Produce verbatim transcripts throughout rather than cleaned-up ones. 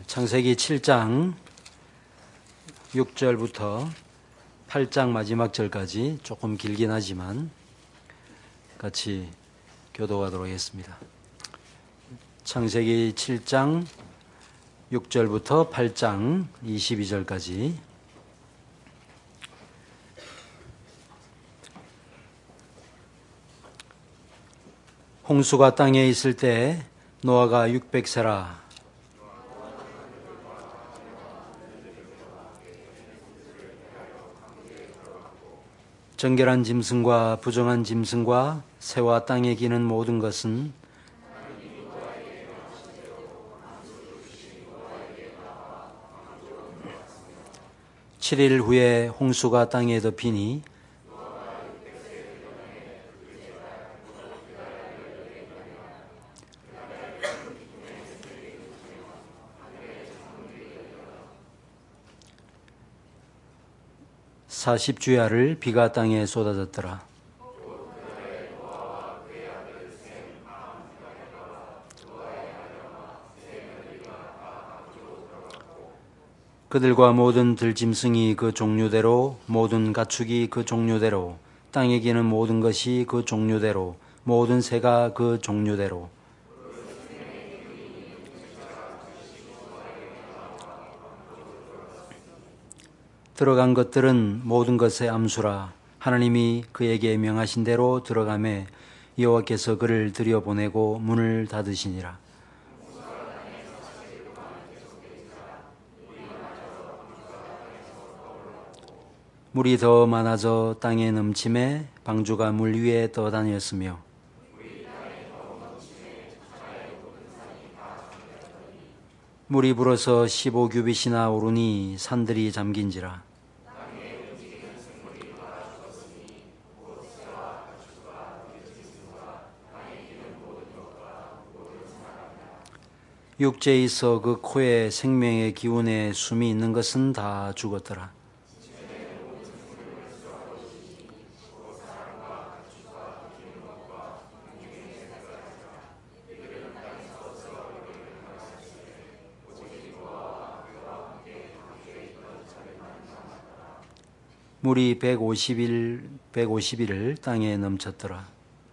창세기 칠 장 육 절부터 팔 장 마지막 절까지 조금 길긴 하지만 같이 교도하도록 하겠습니다. 창세기 칠 장 육 절부터 팔 장 이십이 절까지. 홍수가 땅에 있을 때 노아가 육백 세라 정결한 짐승과 부정한 짐승과 새와 땅에 기는 모든 것은 칠 일 후에 홍수가 땅에 덮이니 사십 주야를 비가 땅에 쏟아졌더라. 그들과 모든 들짐승이 그 종류대로, 모든 가축이 그 종류대로, 땅에 기는 모든 것이 그 종류대로, 모든 새가 그 종류대로. 들어간 것들은 모든 것의 암수라. 하나님이 그에게 명하신 대로 들어가매 여호와께서 그를 들여보내고 문을 닫으시니라. 물이 더 많아져 땅에 넘침에 방주가 물 위에 떠다녔으며 물이 불어서 십오 규빗이나 오르니 산들이 잠긴지라. 육지에 있어 그 코에 생명의 기운에 숨이 있는 것은 다 죽었더라. 물이 백오십 일, 백오십 일을 땅에 넘쳤더라.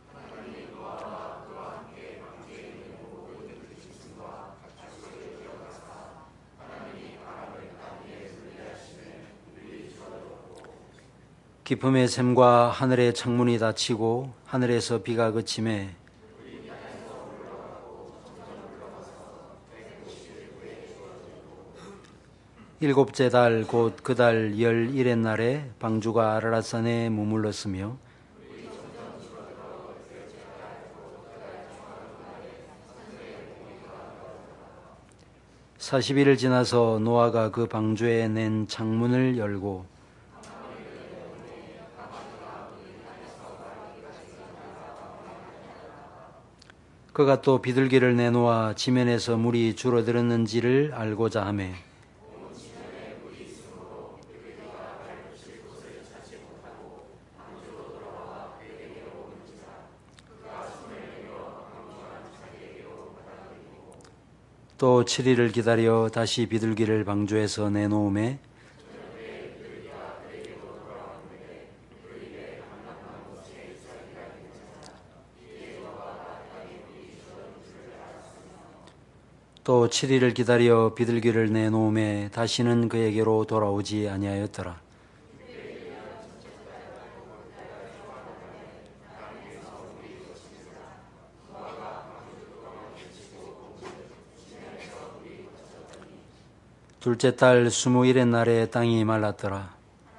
깊음의 샘과 하늘의 창문이 닫히고 하늘에서 비가 그치매 일곱째 달 곧 그 달 열일의 날에 방주가 아라랏산에 머물렀으며 사십 일을 지나서 노아가 그 방주에 낸 창문을 열고 그가 또 비둘기를 내놓아 지면에서 물이 줄어들었는지를 알고자 하매 또 칠 일을 기다려 다시 비둘기를 방주에서 내놓음에 또 칠 일을 기다려 비둘기를 내놓음에 다시는 그에게로 돌아오지 아니하였더라. 둘째 달 스무 일의 날에 땅이 말랐더라.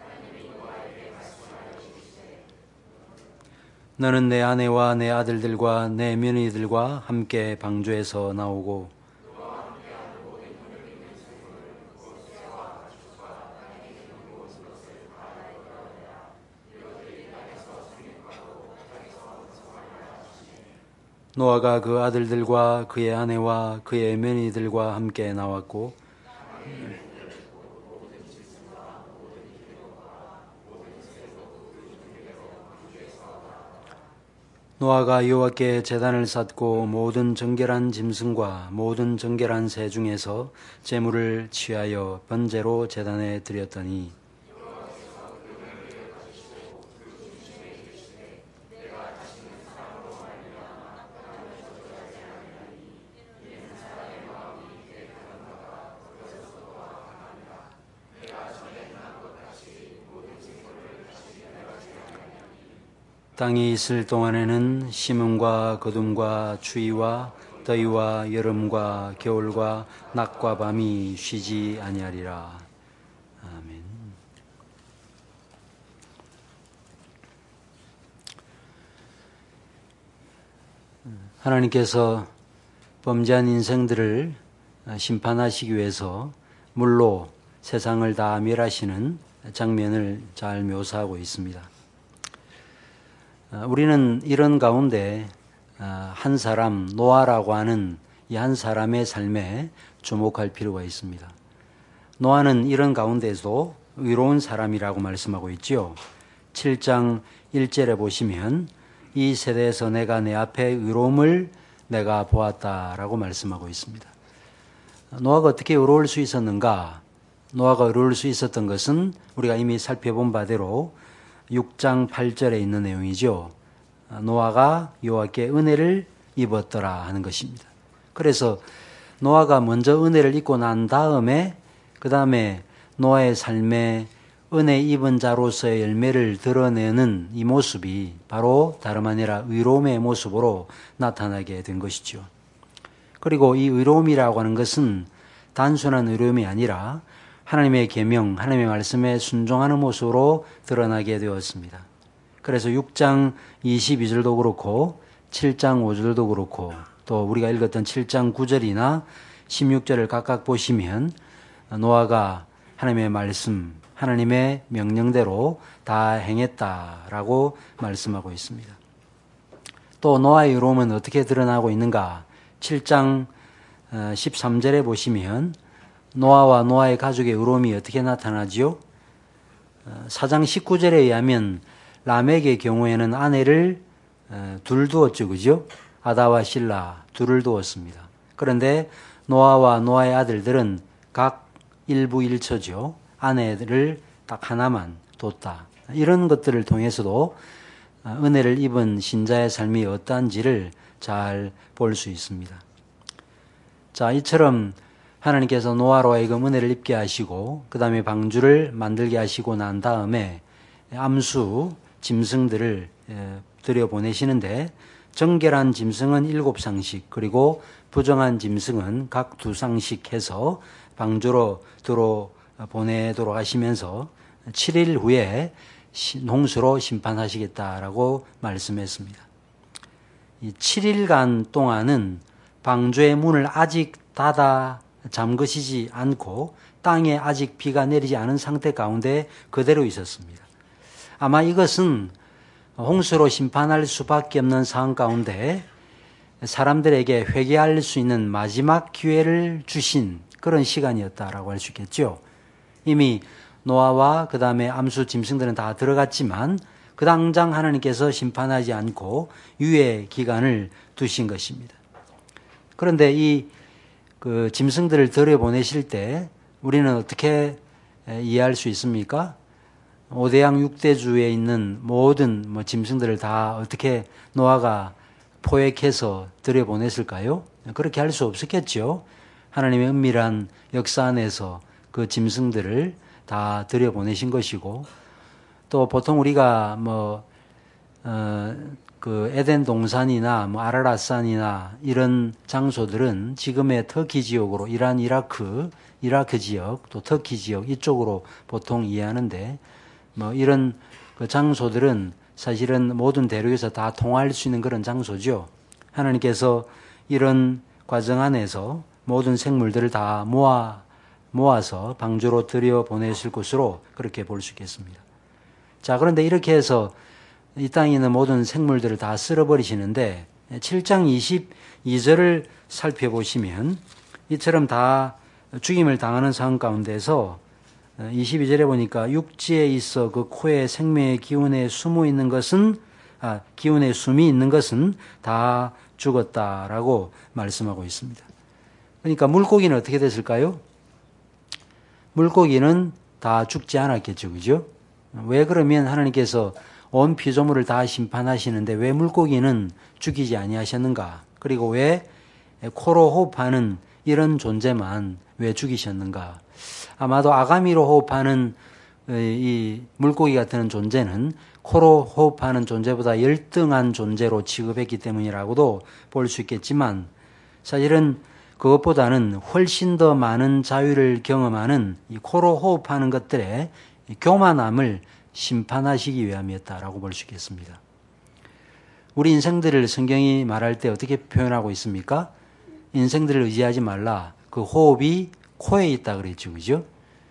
너는 내 아내와 내 아들들과 내 며느리들과 함께 방주에서 나오고 노아가 그 아들들과 그의 아내와 그의 며느리들과 함께 나왔고 노아가 여호와께 제단을 쌓고 모든 정결한 짐승과 모든 정결한 새 중에서 제물을 취하여 번제로 제단에 드렸더니 땅이 있을 동안에는 심음과 거둠과 추위와 더위와 여름과 겨울과 낮과 밤이 쉬지 아니하리라. 아멘. 하나님께서 범죄한 인생들을 심판하시기 위해서 물로 세상을 다 멸하시는 장면을 잘 묘사하고 있습니다. 우리는 이런 가운데 한 사람, 노아라고 하는 이 한 사람의 삶에 주목할 필요가 있습니다. 노아는 이런 가운데서 의로운 사람이라고 말씀하고 있죠. 칠 장 일 절에 보시면 이 세대에서 내가 내 앞에 의로움을 내가 보았다라고 말씀하고 있습니다. 노아가 어떻게 의로울 수 있었는가? 노아가 의로울 수 있었던 것은 우리가 이미 살펴본 바대로 육 장 팔 절에 있는 내용이죠. 노아가 여호와께 은혜를 입었더라 하는 것입니다. 그래서 노아가 먼저 은혜를 입고 난 다음에 그 다음에 노아의 삶에 은혜 입은 자로서의 열매를 드러내는 이 모습이 바로 다름 아니라 의로움의 모습으로 나타나게 된 것이죠. 그리고 이 의로움이라고 하는 것은 단순한 의로움이 아니라 하나님의 계명, 하나님의 말씀에 순종하는 모습으로 드러나게 되었습니다. 그래서 육 장 이십이 절도 그렇고 칠 장 오 절도 그렇고 또 우리가 읽었던 칠 장 구 절이나 십육 절을 각각 보시면 노아가 하나님의 말씀, 하나님의 명령대로 다 행했다라고 말씀하고 있습니다. 또 노아의 의로움은 어떻게 드러나고 있는가? 칠 장 십삼 절에 보시면 노아와 노아의 가족의 의로움이 어떻게 나타나지요? 사 장 십구 절에 의하면 라멕의 경우에는 아내를 둘 두었죠, 그죠? 아다와 실라 둘을 두었습니다. 그런데 노아와 노아의 아들들은 각 일부 일처죠. 아내를 딱 하나만 뒀다. 이런 것들을 통해서도 은혜를 입은 신자의 삶이 어떠한지를 잘 볼 수 있습니다. 자, 이처럼 하나님께서 노아로 하여금 은혜를 입게 하시고 그 다음에 방주를 만들게 하시고 난 다음에 암수 짐승들을 들여보내시는데 정결한 짐승은 일곱 쌍씩 그리고 부정한 짐승은 각 두 쌍씩 해서 방주로 들어보내도록 하시면서 칠 일 후에 홍수로 심판하시겠다라고 말씀했습니다. 이 칠 일간 동안은 방주의 문을 아직 닫아 잠그시지 않고 땅에 아직 비가 내리지 않은 상태 가운데 그대로 있었습니다. 아마 이것은 홍수로 심판할 수밖에 없는 상황 가운데 사람들에게 회개할 수 있는 마지막 기회를 주신 그런 시간이었다라고 할 수 있겠죠. 이미 노아와 그 다음에 암수 짐승들은 다 들어갔지만 그 당장 하나님께서 심판하지 않고 유예 기간을 두신 것입니다. 그런데 이 그 짐승들을 들여보내실 때 우리는 어떻게 이해할 수 있습니까? 오대양 육대주에 있는 모든 뭐 짐승들을 다 어떻게 노아가 포획해서 들여보냈을까요? 그렇게 할 수 없었겠죠. 하나님의 은밀한 역사 안에서 그 짐승들을 다 들여보내신 것이고 또 보통 우리가 뭐 어, 그 에덴 동산이나 뭐 아라랏산이나 이런 장소들은 지금의 터키 지역으로 이란, 이라크, 이라크 지역 또 터키 지역 이쪽으로 보통 이해하는데 뭐 이런 그 장소들은 사실은 모든 대륙에서 다 통할 수 있는 그런 장소죠. 하나님께서 이런 과정 안에서 모든 생물들을 다 모아 모아서 방주로 들여 보내실 곳으로 그렇게 볼 수 있겠습니다. 자, 그런데 이렇게 해서 이 땅에 있는 모든 생물들을 다 쓸어버리시는데 칠 장 이십이 절을 살펴보시면 이처럼 다 죽임을 당하는 상황 가운데서 이십이 절에 보니까 육지에 있어 그 코에 생명의 기운에 숨어 있는 것은 아, 기운에 숨이 있는 것은 다 죽었다라고 말씀하고 있습니다. 그러니까 물고기는 어떻게 됐을까요? 물고기는 다 죽지 않았겠죠. 그죠? 왜 그러면 하나님께서 온 피조물을 다 심판하시는데 왜 물고기는 죽이지 아니하셨는가? 그리고 왜 코로 호흡하는 이런 존재만 왜 죽이셨는가? 아마도 아가미로 호흡하는 이 물고기 같은 존재는 코로 호흡하는 존재보다 열등한 존재로 취급했기 때문이라고도 볼 수 있겠지만 사실은 그것보다는 훨씬 더 많은 자유를 경험하는 이 코로 호흡하는 것들의 교만함을 심판하시기 위함이었다라고 볼 수 있겠습니다. 우리 인생들을 성경이 말할 때 어떻게 표현하고 있습니까? 인생들을 의지하지 말라. 그 호흡이 코에 있다 그랬죠. 그죠?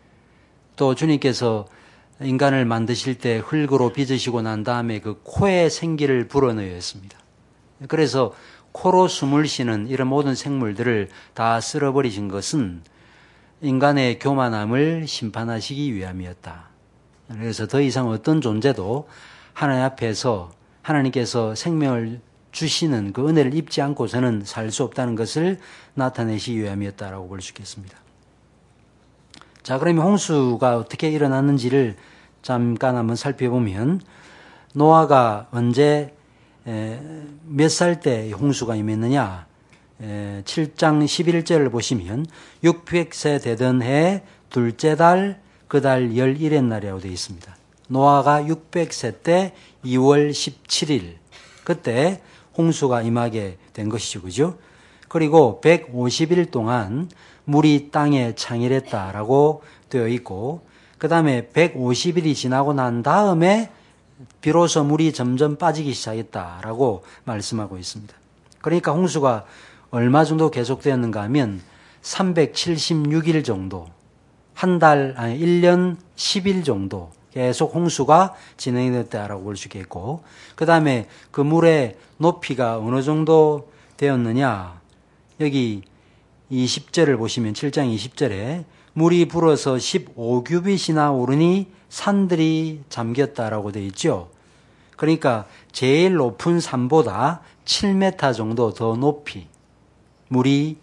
또 주님께서 인간을 만드실 때 흙으로 빚으시고 난 다음에 그 코에 생기를 불어넣었습니다. 그래서 코로 숨을 쉬는 이런 모든 생물들을 다 쓸어버리신 것은 인간의 교만함을 심판하시기 위함이었다. 그래서 더 이상 어떤 존재도 하나님 앞에서 하나님께서 생명을 주시는 그 은혜를 입지 않고서는 살 수 없다는 것을 나타내시기 위함이었다라고 볼 수 있겠습니다. 자, 그러면 홍수가 어떻게 일어났는지를 잠깐 한번 살펴보면 노아가 언제 몇 살 때 홍수가 임했느냐? 칠 장 십일 절을 보시면 육백 세 되던 해 둘째 달 그 달 열일의 날이라고 되어 있습니다. 노아가 육백 세 때 이월 십칠일 그때 홍수가 임하게 된 것이죠. 그죠? 그리고 백오십 일 동안 물이 땅에 창일했다라고 되어 있고 그 다음에 백오십 일이 지나고 난 다음에 비로소 물이 점점 빠지기 시작했다라고 말씀하고 있습니다. 그러니까 홍수가 얼마 정도 계속되었는가 하면 삼백칠십육 일 정도, 한 달, 아니 일 년 십 일 정도 계속 홍수가 진행이 됐다라고 볼 수 있겠고 그 다음에 그 물의 높이가 어느 정도 되었느냐 여기 이십 절을 보시면 칠 장 이십 절에 물이 불어서 십오 규빗이나 오르니 산들이 잠겼다라고 되어 있죠. 그러니까 제일 높은 산보다 칠 미터 정도 더 높이 물이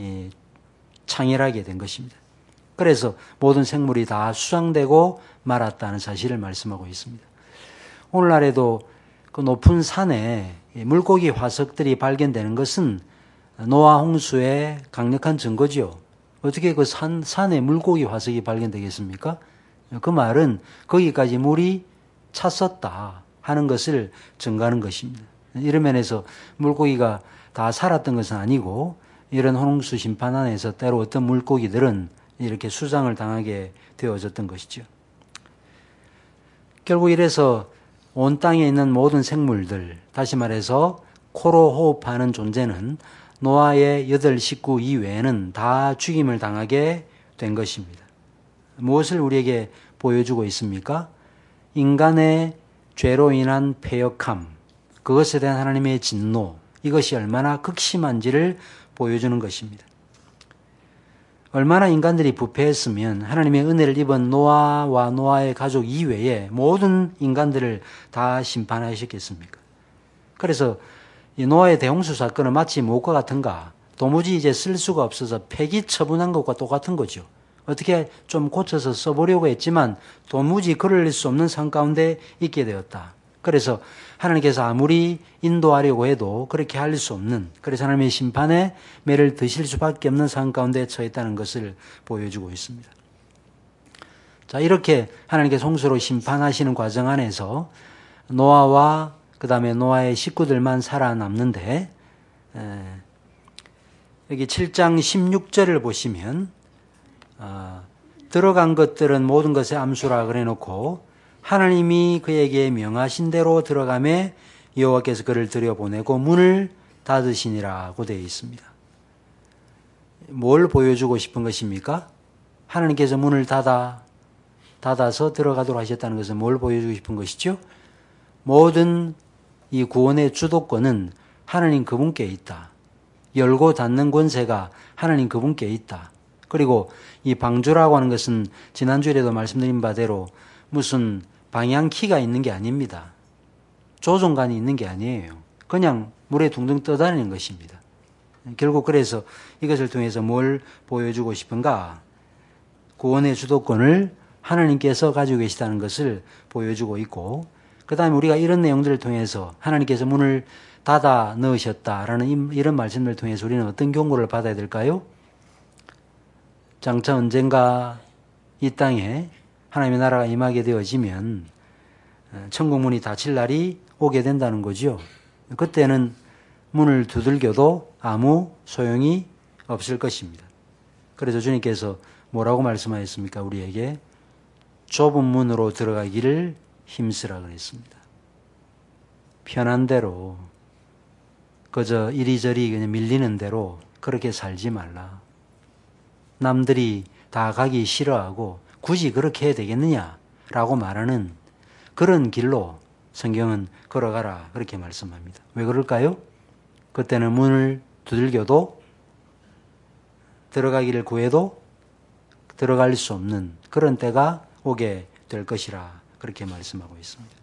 창일하게 된 것입니다. 그래서 모든 생물이 다 수상되고 말았다는 사실을 말씀하고 있습니다. 오늘날에도 그 높은 산에 물고기 화석들이 발견되는 것은 노아 홍수의 강력한 증거지요. 어떻게 그 산, 산에 물고기 화석이 발견되겠습니까? 그 말은 거기까지 물이 찼었다 하는 것을 증거하는 것입니다. 이런 면에서 물고기가 다 살았던 것은 아니고 이런 홍수 심판 안에서 때로 어떤 물고기들은 이렇게 수상을 당하게 되어졌던 것이죠. 결국 이래서 온 땅에 있는 모든 생물들, 다시 말해서 코로 호흡하는 존재는 노아의 여덟 식구 이외에는 다 죽임을 당하게 된 것입니다. 무엇을 우리에게 보여주고 있습니까? 인간의 죄로 인한 패역함, 그것에 대한 하나님의 진노, 이것이 얼마나 극심한지를 보여주는 것입니다. 얼마나 인간들이 부패했으면 하나님의 은혜를 입은 노아와 노아의 가족 이외에 모든 인간들을 다 심판하셨겠습니까? 그래서 이 노아의 대홍수 사건은 마치 무엇과 같은가? 도무지 이제 쓸 수가 없어서 폐기 처분한 것과 똑같은 거죠. 어떻게 좀 고쳐서 써보려고 했지만 도무지 그럴 수 없는 상황 가운데 있게 되었다. 그래서 하나님께서 아무리 인도하려고 해도 그렇게 할 수 없는, 그래서 하나님의 심판에 매를 드실 수밖에 없는 상황 가운데 처했다는 것을 보여주고 있습니다. 자, 이렇게 하나님께서 홍수로 심판하시는 과정 안에서 노아와 그 다음에 노아의 식구들만 살아남는데 에, 여기 칠 장 십육 절을 보시면 어, 들어간 것들은 모든 것의 암수라 그래놓고 하나님이 그에게 명하신 대로 들어가매 여호와께서 그를 들여보내고 문을 닫으시니라고 되어 있습니다. 뭘 보여주고 싶은 것입니까? 하나님께서 문을 닫아, 닫아서 들어가도록 하셨다는 것은 뭘 보여주고 싶은 것이죠? 모든 이 구원의 주도권은 하나님 그분께 있다. 열고 닫는 권세가 하나님 그분께 있다. 그리고 이 방주라고 하는 것은 지난주에도 말씀드린 바대로 무슨 방향키가 있는 게 아닙니다. 조종관이 있는 게 아니에요. 그냥 물에 둥둥 떠다니는 것입니다. 결국 그래서 이것을 통해서 뭘 보여주고 싶은가? 구원의 주도권을 하나님께서 가지고 계시다는 것을 보여주고 있고, 그 다음에 우리가 이런 내용들을 통해서 하나님께서 문을 닫아 넣으셨다라는 이런 말씀을 통해서 우리는 어떤 경고를 받아야 될까요? 장차 언젠가 이 땅에 하나님의 나라가 임하게 되어지면 천국 문이 닫힐 날이 오게 된다는 거죠. 그때는 문을 두들겨도 아무 소용이 없을 것입니다. 그래서 주님께서 뭐라고 말씀하셨습니까? 우리에게 좁은 문으로 들어가기를 힘쓰라 그랬습니다. 편한 대로 그저 이리저리 그냥 밀리는 대로 그렇게 살지 말라. 남들이 다 가기 싫어하고 굳이 그렇게 해야 되겠느냐라고 말하는 그런 길로 성경은 걸어가라 그렇게 말씀합니다. 왜 그럴까요? 그때는 문을 두들겨도 들어가기를 구해도 들어갈 수 없는 그런 때가 오게 될 것이라 그렇게 말씀하고 있습니다.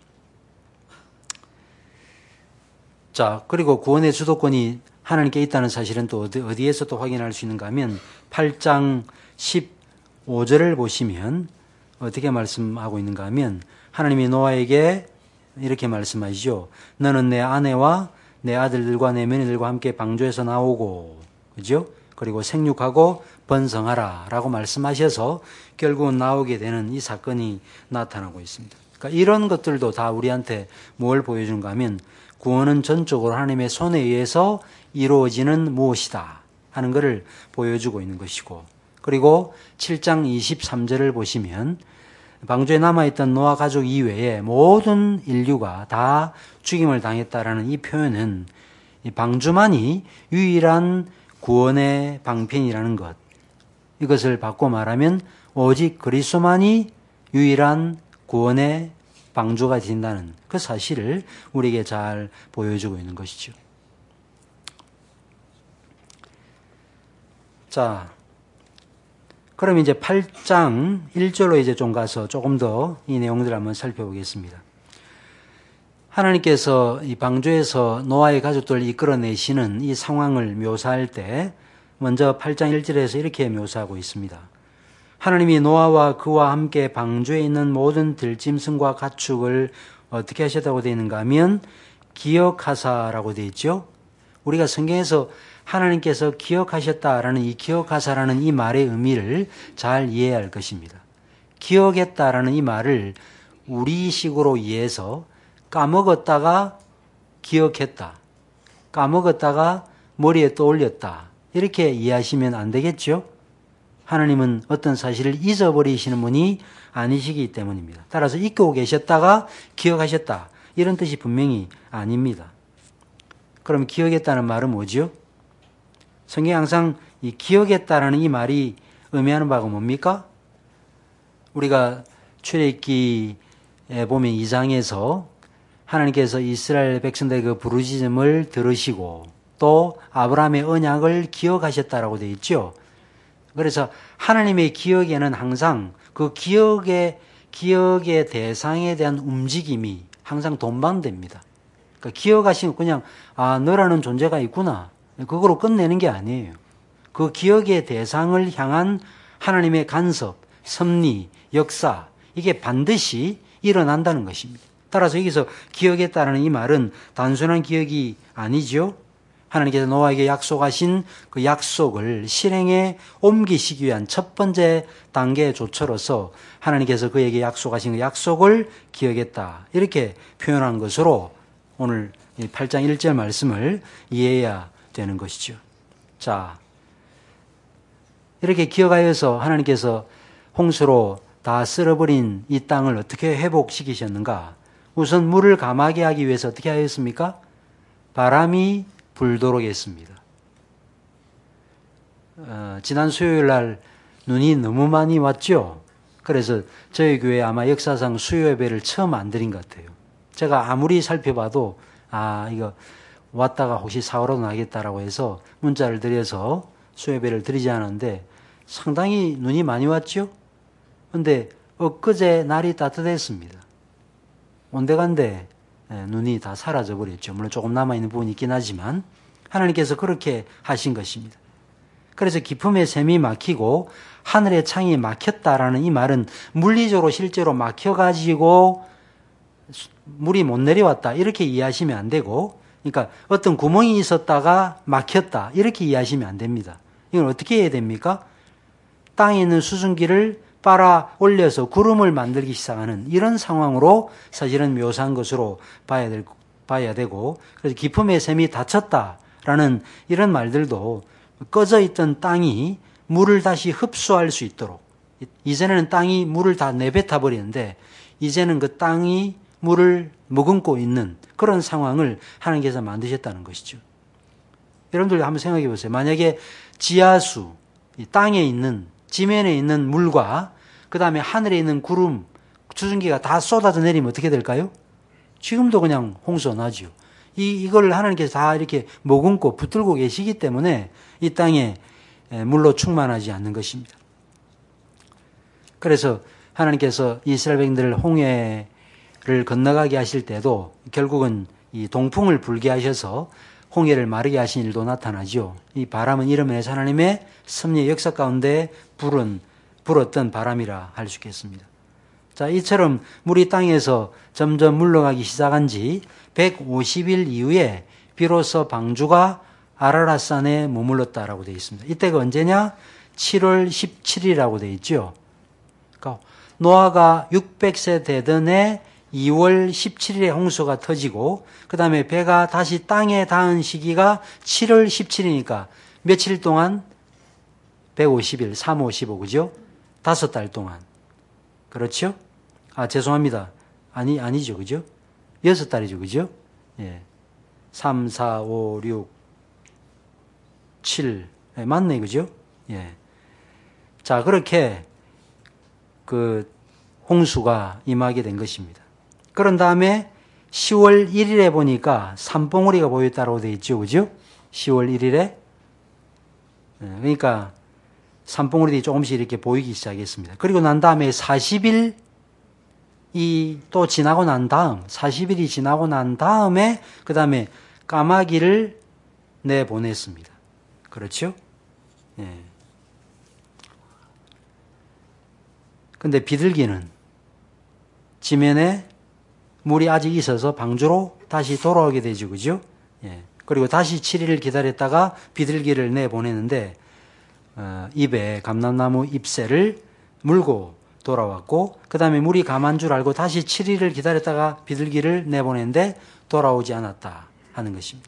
자, 그리고 구원의 주도권이 하나님께 있다는 사실은 또 어디, 어디에서 또 확인할 수 있는가 하면 팔 장 십오 절을 보시면 어떻게 말씀하고 있는가 하면 하나님이 노아에게 이렇게 말씀하시죠. 너는 내 아내와 내 아들들과 내 며느리들과 함께 방주에서 나오고, 그죠? 그리고 생육하고 번성하라 라고 말씀하셔서 결국은 나오게 되는 이 사건이 나타나고 있습니다. 그러니까 이런 것들도 다 우리한테 뭘 보여주는가 하면 구원은 전적으로 하나님의 손에 의해서 이루어지는 무엇이다 하는 것을 보여주고 있는 것이고, 그리고 칠 장 이십삼 절을 보시면 방주에 남아있던 노아 가족 이외에 모든 인류가 다 죽임을 당했다라는 이 표현은 이 방주만이 유일한 구원의 방편이라는 것, 이것을 바꿔 말하면 오직 그리스도만이 유일한 구원의 방주가 된다는 그 사실을 우리에게 잘 보여주고 있는 것이죠. 자, 그럼 이제 팔 장 일 절로 이제 좀 가서 조금 더 이 내용들을 한번 살펴보겠습니다. 하나님께서 이 방주에서 노아의 가족들을 이끌어내시는 이 상황을 묘사할 때 먼저 팔 장 일 절에서 이렇게 묘사하고 있습니다. 하나님이 노아와 그와 함께 방주에 있는 모든 들짐승과 가축을 어떻게 하셨다고 되어 있는가 하면 기억하사라고 되어 있죠. 우리가 성경에서 하나님께서 기억하셨다라는 이 기억하사라는 이 말의 의미를 잘 이해해야 할 것입니다. 기억했다라는 이 말을 우리식으로 이해해서 까먹었다가 기억했다, 까먹었다가 머리에 떠올렸다 이렇게 이해하시면 안 되겠죠. 하나님은 어떤 사실을 잊어버리시는 분이 아니시기 때문입니다. 따라서 잊고 계셨다가 기억하셨다 이런 뜻이 분명히 아닙니다. 그럼 기억했다는 말은 뭐죠? 성경에 항상 이 기억했다라는 이 말이 의미하는 바가 뭡니까? 우리가 출애굽기에 보면 이 장에서 하나님께서 이스라엘 백성들의 그 부르짖음을 들으시고 또 아브라함의 언약을 기억하셨다라고 되어 있죠. 그래서 하나님의 기억에는 항상 그 기억의 기억의 대상에 대한 움직임이 항상 동반됩니다. 그러니까 기억하시면 그냥 아 너라는 존재가 있구나 그거로 끝내는 게 아니에요. 그 기억의 대상을 향한 하나님의 간섭, 섭리, 역사 이게 반드시 일어난다는 것입니다. 따라서 여기서 기억했다는 이 말은 단순한 기억이 아니죠. 하나님께서 노아에게 약속하신 그 약속을 실행에 옮기시기 위한 첫 번째 단계의 조처로서 하나님께서 그에게 약속하신 그 약속을 기억했다 이렇게 표현한 것으로 오늘 팔 장 일 절 말씀을 이해해야 되는 것이죠. 자, 이렇게 기억하여서 하나님께서 홍수로 다 쓸어버린 이 땅을 어떻게 회복시키셨는가? 우선 물을 감하게 하기 위해서 어떻게 하였습니까? 바람이 불도록 했습니다. 어, 지난 수요일 날 눈이 너무 많이 왔죠? 그래서 저희 교회 아마 역사상 수요 예배를 처음 안 드린 것 같아요. 제가 아무리 살펴봐도 아 이거 왔다가 혹시 사고라도 나겠다라고 해서 문자를 드려서 수요 예배를 드리지 않았는데 상당히 눈이 많이 왔죠? 근데 엊그제 날이 따뜻했습니다. 온데간데 눈이 다 사라져 버렸죠. 물론 조금 남아있는 부분이 있긴 하지만 하나님께서 그렇게 하신 것입니다. 그래서 기품의 샘이 막히고 하늘의 창이 막혔다라는 이 말은 물리적으로 실제로 막혀가지고 물이 못 내려왔다 이렇게 이해하시면 안 되고, 그러니까 어떤 구멍이 있었다가 막혔다 이렇게 이해하시면 안 됩니다. 이건 어떻게 해야 됩니까? 땅에 있는 수증기를 빨아 올려서 구름을 만들기 시작하는 이런 상황으로 사실은 묘사한 것으로 봐야 될, 봐야 되고, 그래서 기품의 샘이 닫혔다라는 이런 말들도 꺼져 있던 땅이 물을 다시 흡수할 수 있도록, 이전에는 땅이 물을 다 내뱉어 버리는데 이제는 그 땅이 물을 머금고 있는 그런 상황을 하나님께서 만드셨다는 것이죠. 여러분들 한번 생각해 보세요. 만약에 지하수, 땅에 있는, 지면에 있는 물과 그 다음에 하늘에 있는 구름, 수증기가 다 쏟아져 내리면 어떻게 될까요? 지금도 그냥 홍수가 나죠. 이, 이걸 하나님께서 다 이렇게 머금고 붙들고 계시기 때문에 이 땅에 물로 충만하지 않는 것입니다. 그래서 하나님께서 이스라엘 백성들을 홍해를 건너가게 하실 때도 결국은 이 동풍을 불게 하셔서 홍해를 마르게 하신 일도 나타나죠. 이 바람은 이런 면에서 하나님의 섭리의 역사 가운데 불은, 불었던 바람이라 할 수 있겠습니다. 자, 이처럼 물이 땅에서 점점 물러가기 시작한 지 백오십 일 이후에 비로소 방주가 아라랏산에 머물렀다라고 되어 있습니다. 이때가 언제냐? 칠월 십칠일이라고 되어 있죠. 그러니까 노아가 육백 세 되던 해 이월 십칠일에 홍수가 터지고 그 다음에 배가 다시 땅에 닿은 시기가 칠월 십칠일이니까 며칠 동안? 백오십 일, 삼백오십오, 그죠? 다섯 달 동안. 그렇죠? 아, 죄송합니다. 아니, 아니죠, 그죠? 여섯 달이죠, 그죠? 예. 삼, 사, 오, 육, 칠. 예, 맞네, 그죠? 예. 자, 그렇게 그 홍수가 임하게 된 것입니다. 그런 다음에 시월 일일에 보니까 산봉우리가 보였다고 되어 있죠, 그죠? 시월 일일에. 예, 그러니까 산봉우리들이 조금씩 이렇게 보이기 시작했습니다. 그리고 난 다음에 사십 일이 또 지나고 난 다음, 사십 일이 지나고 난 다음에 그 다음에 까마귀를 내보냈습니다. 그렇죠? 예. 근데 비둘기는 지면에 물이 아직 있어서 방주로 다시 돌아오게 되죠, 그죠? 예. 그리고 다시 칠 일을 기다렸다가 비둘기를 내보내는데 어, 입에 감람나무 잎새를 물고 돌아왔고 그 다음에 물이 감한 줄 알고 다시 칠 일을 기다렸다가 비둘기를 내보냈는데 돌아오지 않았다 하는 것입니다.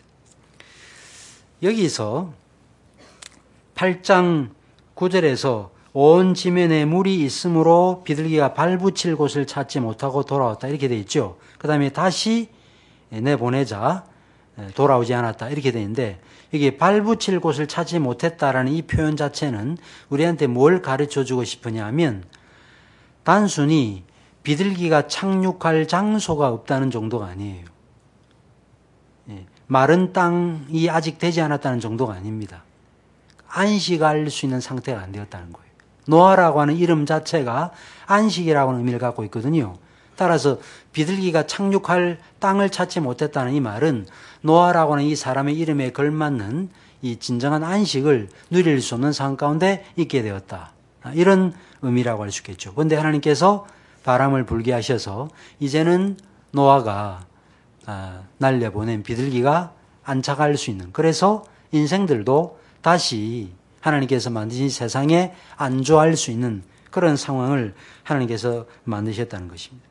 여기서 팔 장 구 절에서 온 지면에 물이 있으므로 비둘기가 발붙일 곳을 찾지 못하고 돌아왔다 이렇게 되어 있죠. 그 다음에 다시 내보내자 돌아오지 않았다 이렇게 되어 있는데 여기 발붙일 곳을 찾지 못했다라는 이 표현 자체는 우리한테 뭘 가르쳐주고 싶으냐 하면 단순히 비둘기가 착륙할 장소가 없다는 정도가 아니에요. 마른 땅이 아직 되지 않았다는 정도가 아닙니다. 안식할 수 있는 상태가 안 되었다는 거예요. 노아라고 하는 이름 자체가 안식이라고 하는 의미를 갖고 있거든요. 따라서 비둘기가 착륙할 땅을 찾지 못했다는 이 말은 노아라고 하는 이 사람의 이름에 걸맞는 이 진정한 안식을 누릴 수 없는 상황 가운데 있게 되었다. 이런 의미라고 할 수 있겠죠. 그런데 하나님께서 바람을 불게 하셔서 이제는 노아가 날려보낸 비둘기가 안착할 수 있는, 그래서 인생들도 다시 하나님께서 만드신 세상에 안주할 수 있는 그런 상황을 하나님께서 만드셨다는 것입니다.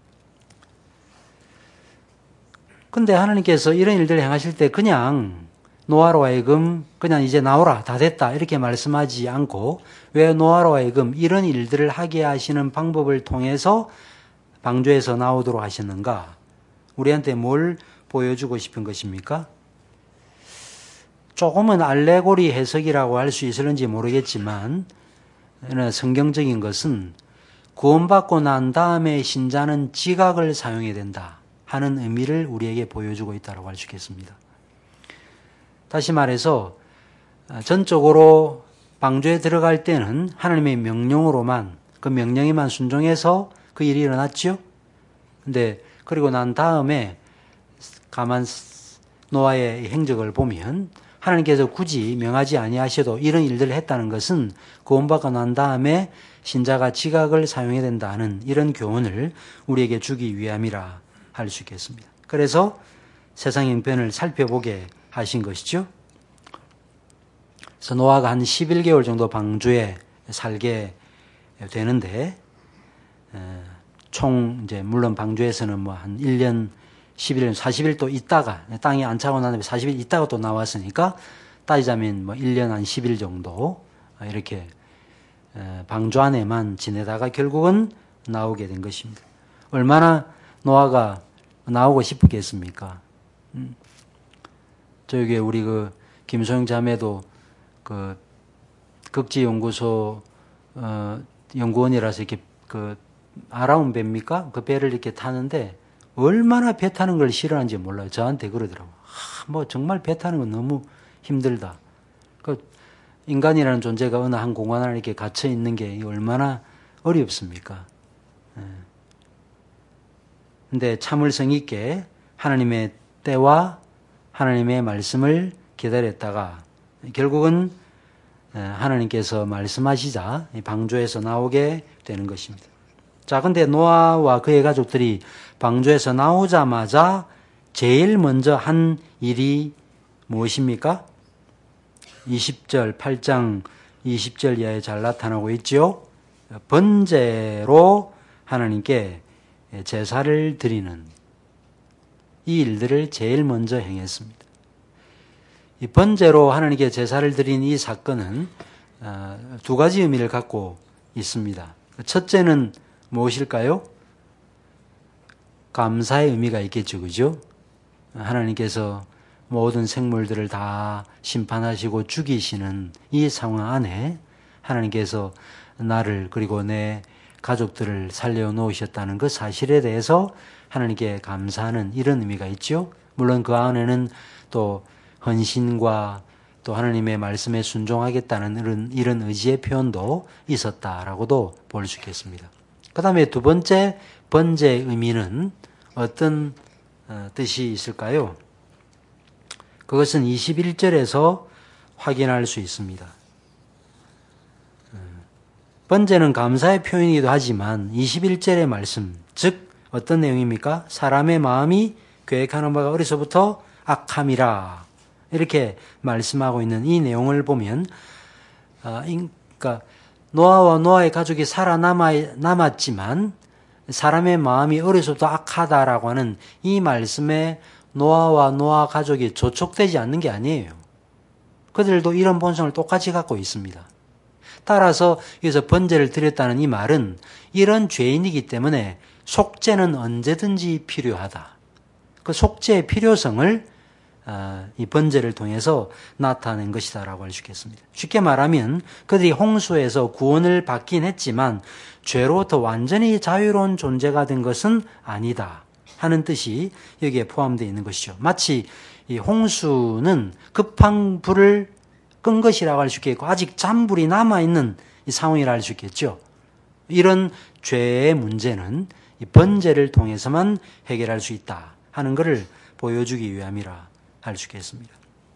근데 하나님께서 이런 일들을 행하실 때 그냥 노아로 하여금 그냥 이제 나오라 다 됐다 이렇게 말씀하지 않고 왜 노아로 하여금 이런 일들을 하게 하시는 방법을 통해서 방주에서 나오도록 하셨는가? 우리한테 뭘 보여주고 싶은 것입니까? 조금은 알레고리 해석이라고 할 수 있을는지 모르겠지만 성경적인 것은 구원받고 난 다음에 신자는 지각을 사용해야 된다 하는 의미를 우리에게 보여주고 있다고 할 수 있겠습니다. 다시 말해서 전적으로 방주에 들어갈 때는 하나님의 명령으로만, 그 명령에만 순종해서 그 일이 일어났죠. 근데 그리고 난 다음에 가만 노아의 행적을 보면 하나님께서 굳이 명하지 아니하셔도 이런 일들을 했다는 것은 구원받고 난 다음에 신자가 지각을 사용해야 된다는 이런 교훈을 우리에게 주기 위함이라 할 수 있겠습니다. 그래서 세상 형편을 살펴보게 하신 것이죠. 그래서 노아가 한 십일 개월 정도 방주에 살게 되는데, 총 이제 물론 방주에서는 뭐 한 일 년 십일 년 사십 일 또 있다가 땅에 안 차고 난 다음에 사십 일 있다가 또 나왔으니까 따지자면 뭐 일 년 한 십 일 정도 이렇게 방주 안에만 지내다가 결국은 나오게 된 것입니다. 얼마나 노아가 나오고 싶겠습니까? 음. 저기 우리 그 김소영 자매도 그 극지연구소 어 연구원이라서 이렇게 그 아라운 배입니까? 그 배를 이렇게 타는데 얼마나 배 타는 걸 싫어하는지 몰라요. 저한테 그러더라고요. 아, 뭐 정말 배 타는 건 너무 힘들다. 그 인간이라는 존재가 어느 한 공간 안에 이렇게 갇혀 있는 게 얼마나 어렵습니까? 예. 근데 참을성 있게 하나님의 때와 하나님의 말씀을 기다렸다가 결국은 하나님께서 말씀하시자 방주에서 나오게 되는 것입니다. 자, 근데 노아와 그의 가족들이 방주에서 나오자마자 제일 먼저 한 일이 무엇입니까? 이십 절, 팔 장 이십 절 이하에 잘 나타나고 있죠. 번제로 하나님께 제사를 드리는 이 일들을 제일 먼저 행했습니다. 이 번제로 하나님께 제사를 드린 이 사건은 두 가지 의미를 갖고 있습니다. 첫째는 무엇일까요? 감사의 의미가 있겠죠, 그죠? 하나님께서 모든 생물들을 다 심판하시고 죽이시는 이 상황 안에 하나님께서 나를 그리고 내 가족들을 살려놓으셨다는 그 사실에 대해서 하나님께 감사하는 이런 의미가 있죠. 물론 그 안에는 또 헌신과 또 하나님의 말씀에 순종하겠다는 이런, 이런 의지의 표현도 있었다라고도 볼 수 있겠습니다. 그 다음에 두 번째 번제의 의미는 어떤 뜻이 있을까요? 그것은 이십일 절에서 확인할 수 있습니다. 번제는 감사의 표현이기도 하지만 이십일 절의 말씀, 즉 어떤 내용입니까? 사람의 마음이 계획하는 바가 어려서부터 악함이라 이렇게 말씀하고 있는 이 내용을 보면 그러니까 노아와 노아의 가족이 살아남았지만 사람의 마음이 어려서부터 악하다라고 하는 이 말씀에 노아와 노아 가족이 조촉되지 않는 게 아니에요. 그들도 이런 본성을 똑같이 갖고 있습니다. 따라서 여기서 번제를 드렸다는 이 말은 이런 죄인이기 때문에 속죄는 언제든지 필요하다. 그 속죄의 필요성을 이 번제를 통해서 나타낸 것이다라고 할 수 있겠습니다. 쉽게 말하면 그들이 홍수에서 구원을 받긴 했지만 죄로부터 완전히 자유로운 존재가 된 것은 아니다 하는 뜻이 여기에 포함되어 있는 것이죠. 마치 이 홍수는 급한 불을 끈 것이라고 할 수 있겠고 아직 잔불이 남아있는 이 상황이라 할 수 있겠죠. 이런 죄의 문제는 이 번제를 통해서만 해결할 수 있다 하는 것을 보여주기 위함이라 할 수 있겠습니다.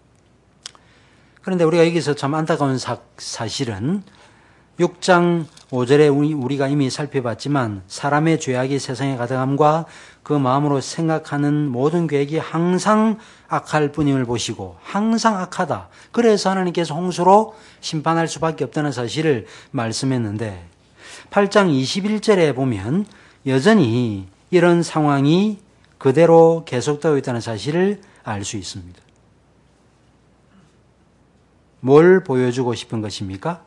그런데 우리가 여기서 참 안타까운 사, 사실은 육 장 오 절에 우리가 이미 살펴봤지만 사람의 죄악이 세상에 가득함과 그 마음으로 생각하는 모든 계획이 항상 악할 뿐임을 보시고 항상 악하다. 그래서 하나님께서 홍수로 심판할 수밖에 없다는 사실을 말씀했는데 팔 장 이십일 절에 보면 여전히 이런 상황이 그대로 계속되고 있다는 사실을 알 수 있습니다. 뭘 보여주고 싶은 것입니까?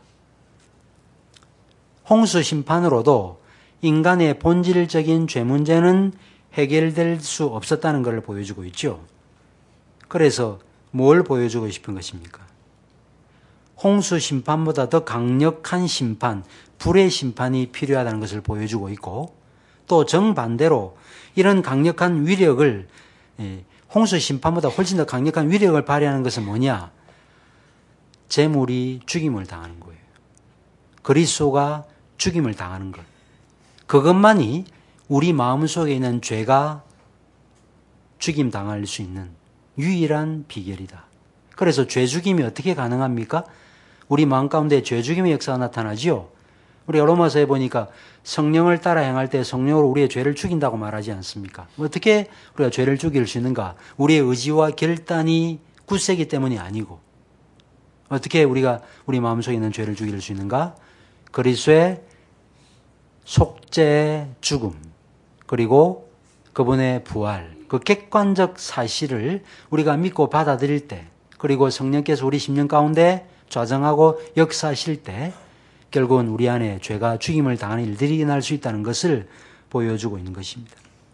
홍수 심판으로도 인간의 본질적인 죄 문제는 해결될 수 없었다는 것을 보여주고 있죠. 그래서 뭘 보여주고 싶은 것입니까? 홍수 심판보다 더 강력한 심판, 불의 심판이 필요하다는 것을 보여주고 있고 또 정반대로 이런 강력한 위력을 홍수 심판보다 훨씬 더 강력한 위력을 발휘하는 것은 뭐냐? 재물이 죽임을 당하는 거예요. 그리스도가 죽임을 당하는 것. 그것만이 우리 마음속에 있는 죄가 죽임 당할 수 있는 유일한 비결이다. 그래서 죄 죽임이 어떻게 가능합니까? 우리 마음 가운데 죄 죽임의 역사가 나타나지요. 우리가 로마서에 보니까 성령을 따라 행할 때 성령으로 우리의 죄를 죽인다고 말하지 않습니까? 어떻게 우리가 죄를 죽일 수 있는가? 우리의 의지와 결단이 굳세기 때문이 아니고 어떻게 우리가 우리 마음속에 있는 죄를 죽일 수 있는가? 그리스도의 속죄의 죽음 그리고 그분의 부활 그 객관적 사실을 우리가 믿고 받아들일 때 그리고 성령께서 우리 심령 가운데 좌정하고 역사하실 때 결국은 우리 안에 죄가 죽임을 당하는 일들이 일어날 수 있다는 것을 보여주고 있는 것입니다.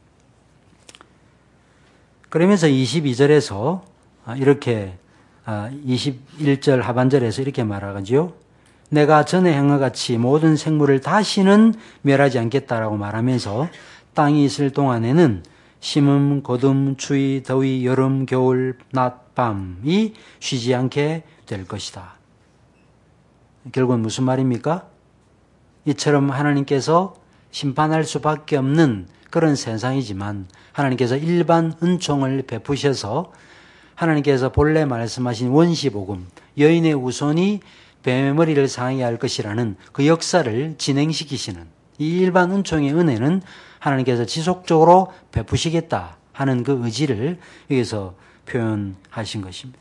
그러면서 이십이 절에서 이렇게 이십일 절 하반절에서 이렇게 말하지요. 내가 전에 행한 같이 모든 생물을 다시는 멸하지 않겠다라고 말하면서 땅이 있을 동안에는 심음, 거둠, 추위, 더위, 여름, 겨울, 낮, 밤이 쉬지 않게 될 것이다. 결국은 무슨 말입니까? 이처럼 하나님께서 심판할 수밖에 없는 그런 세상이지만 하나님께서 일반 은총을 베푸셔서 하나님께서 본래 말씀하신 원시복음, 여인의 후손이 뱀의 머리를 상하게 할 것이라는 그 역사를 진행시키시는 이 일반 은총의 은혜는 하나님께서 지속적으로 베푸시겠다 하는 그 의지를 여기서 표현하신 것입니다.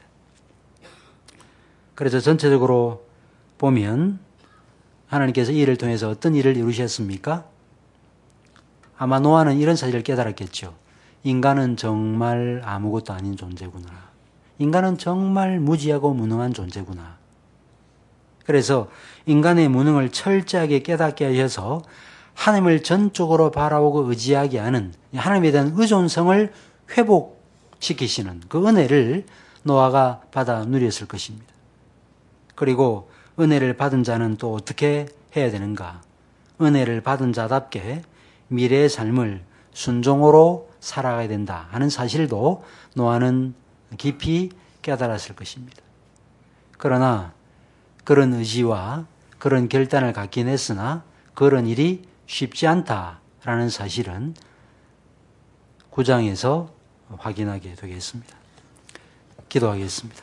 그래서 전체적으로 보면 하나님께서 이 일을 통해서 어떤 일을 이루셨습니까? 아마 노아는 이런 사실을 깨달았겠죠. 인간은 정말 아무것도 아닌 존재구나. 인간은 정말 무지하고 무능한 존재구나. 그래서 인간의 무능을 철저하게 깨닫게 하셔서 하나님을 전적으로 바라보고 의지하게 하는 하나님에 대한 의존성을 회복시키시는 그 은혜를 노아가 받아 누렸을 것입니다. 그리고 은혜를 받은 자는 또 어떻게 해야 되는가? 은혜를 받은 자답게 미래의 삶을 순종으로 살아가야 된다 하는 사실도 노아는 깊이 깨달았을 것입니다. 그러나 그런 의지와 그런 결단을 갖긴 했으나 그런 일이 쉽지 않다라는 사실은 구 장에서 확인하게 되겠습니다. 기도하겠습니다.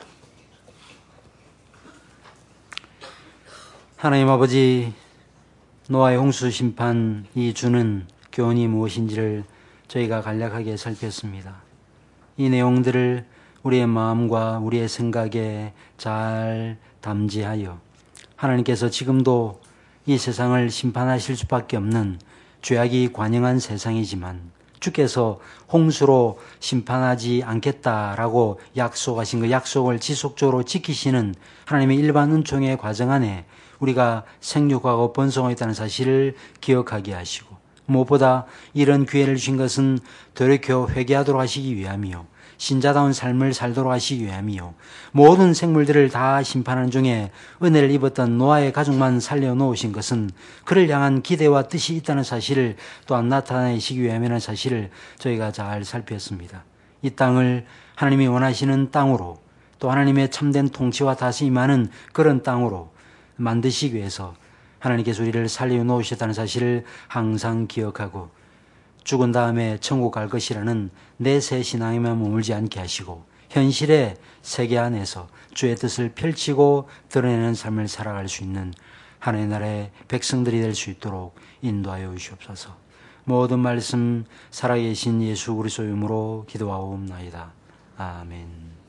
하나님 아버지, 노아의 홍수 심판이 주는 교훈이 무엇인지를 저희가 간략하게 살폈습니다. 이 내용들을 우리의 마음과 우리의 생각에 잘 담지하여 하나님께서 지금도 이 세상을 심판하실 수밖에 없는 죄악이 관영한 세상이지만 주께서 홍수로 심판하지 않겠다라고 약속하신 그 약속을 지속적으로 지키시는 하나님의 일반 은총의 과정 안에 우리가 생육하고 번성하고 있다는 사실을 기억하게 하시고 무엇보다 이런 기회를 주신 것은 돌이켜 회개하도록 하시기 위함이요 신자다운 삶을 살도록 하시기 위함이요 모든 생물들을 다 심판하는 중에 은혜를 입었던 노아의 가족만 살려놓으신 것은 그를 향한 기대와 뜻이 있다는 사실을 또한 나타내시기 위함이라는 사실을 저희가 잘 살폈습니다. 이 땅을 하나님이 원하시는 땅으로 또 하나님의 참된 통치와 다스림하는 그런 땅으로 만드시기 위해서 하나님께서 우리를 살려놓으셨다는 사실을 항상 기억하고 죽은 다음에 천국 갈 것이라는 내세 신앙에만 머물지 않게 하시고 현실의 세계 안에서 주의 뜻을 펼치고 드러내는 삶을 살아갈 수 있는 하나님의 나라의 백성들이 될 수 있도록 인도하여 주시옵소서. 모든 말씀 살아계신 예수 그리스도의 이름으로 기도하옵나이다. 아멘.